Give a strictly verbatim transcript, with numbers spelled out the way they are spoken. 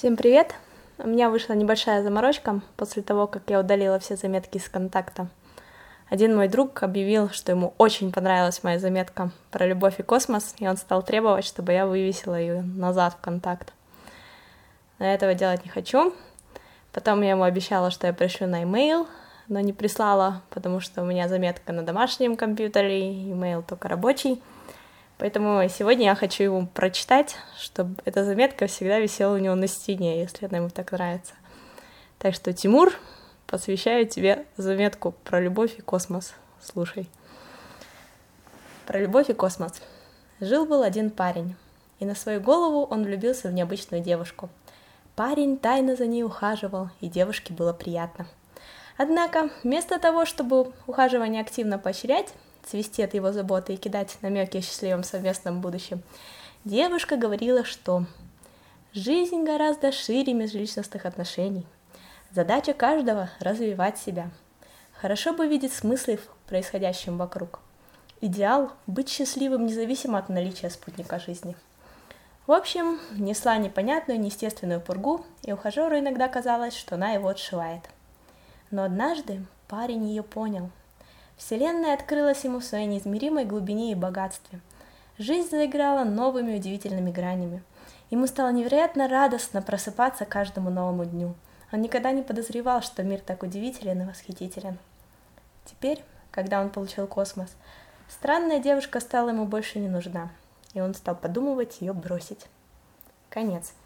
Всем привет! У меня вышла небольшая заморочка после того, как я удалила все заметки из контакта. Один мой друг объявил, что ему очень понравилась моя заметка про любовь и космос, и он стал требовать, чтобы я вывесила ее назад в контакт. Но я этого делать не хочу. Потом я ему обещала, что я пришлю на e-mail, но не прислала, потому что у меня заметка на домашнем компьютере, e-mail только рабочий. Поэтому сегодня я хочу ему прочитать, чтобы эта заметка всегда висела у него на стене, если она ему так нравится. Так что, Тимур, посвящаю тебе заметку про любовь и космос. Слушай. Про любовь и космос. Жил-был один парень, и на свою голову он влюбился в необычную девушку. Парень тайно за ней ухаживал, и девушке было приятно. Однако, вместо того, чтобы ухаживание активно поощрять, цвести от его заботы и кидать намеки о счастливом совместном будущем, девушка говорила, что жизнь гораздо шире межличностных отношений. Задача каждого — развивать себя. Хорошо бы видеть смыслы в происходящем вокруг. Идеал — быть счастливым независимо от наличия спутника жизни. В общем, несла непонятную, неестественную пургу, и ухажеру иногда казалось, что она его отшивает. Но однажды парень ее понял. Вселенная открылась ему в своей неизмеримой глубине и богатстве. Жизнь заиграла новыми удивительными гранями. Ему стало невероятно радостно просыпаться каждому новому дню. Он никогда не подозревал, что мир так удивителен и восхитителен. Теперь, когда он получил космос, странная девушка стала ему больше не нужна, и он стал подумывать ее бросить. Конец.